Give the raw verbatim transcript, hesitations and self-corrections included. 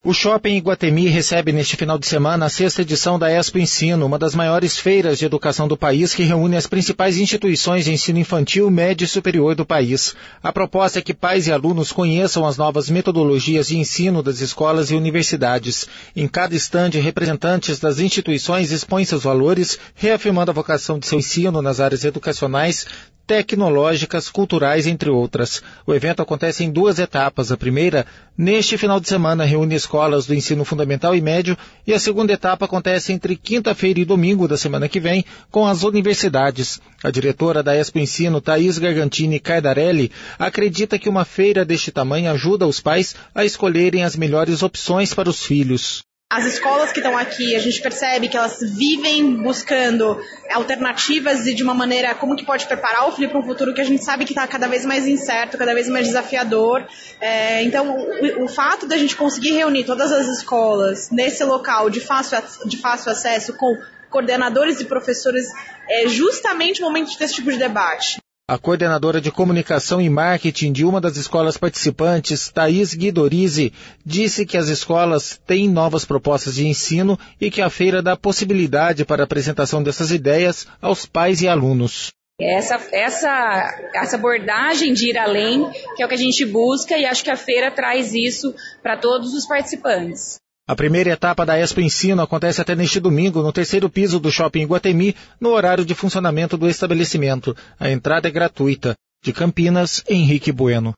O Shopping Iguatemi recebe neste final de semana a sexta edição da Expo Ensino, uma das maiores feiras de educação do país que reúne as principais instituições de ensino infantil, médio e superior do país. A proposta é que pais e alunos conheçam as novas metodologias de ensino das escolas e universidades. Em cada estande, representantes das instituições expõem seus valores, reafirmando a vocação de seu ensino nas áreas educacionais, tecnológicas, culturais, entre outras. O evento acontece em duas etapas. A primeira, neste final de semana, reúne escolas do ensino fundamental e médio, e a segunda etapa acontece entre quinta-feira e domingo da semana que vem, com as universidades. A diretora da Expo Ensino, Thaís Gargantini Cardarelli, acredita que uma feira deste tamanho ajuda os pais a escolherem as melhores opções para os filhos. As escolas que estão aqui, a gente percebe que elas vivem buscando alternativas e de uma maneira como que pode preparar o filho para um futuro que a gente sabe que está cada vez mais incerto, cada vez mais desafiador. É, então, o, o fato da gente conseguir reunir todas as escolas nesse local de fácil, de fácil acesso com coordenadores e professores é justamente o momento de ter esse tipo de debate. A coordenadora de comunicação e marketing de uma das escolas participantes, Thaís Guidorizi, disse que as escolas têm novas propostas de ensino e que a feira dá possibilidade para a apresentação dessas ideias aos pais e alunos. Essa, essa, essa abordagem de ir além, que é o que a gente busca, e acho que a feira traz isso para todos os participantes. A primeira etapa da Expo Ensino acontece até neste domingo, no terceiro piso do Shopping Iguatemi, no horário de funcionamento do estabelecimento. A entrada é gratuita. De Campinas, Henrique Bueno.